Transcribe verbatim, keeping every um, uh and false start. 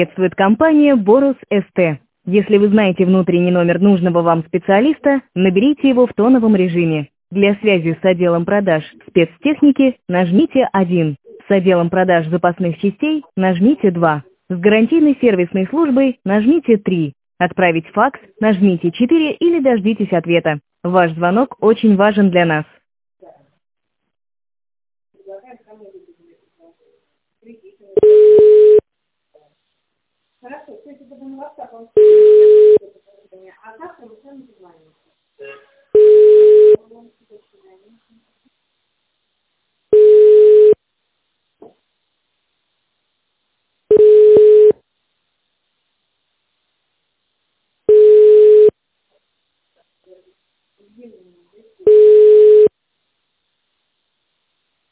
Приветствует компания Борус СТ. Если вы знаете внутренний номер нужного вам специалиста, наберите его в тоновом режиме. Для связи с отделом продаж спецтехники нажмите один. С отделом продаж запасных частей нажмите два. С гарантийной сервисной службой нажмите три. Отправить факс нажмите четыре или дождитесь ответа. Ваш звонок очень важен для нас. Хорошо, то есть это на WhatsApp, он а завтра мы с вами позвоним.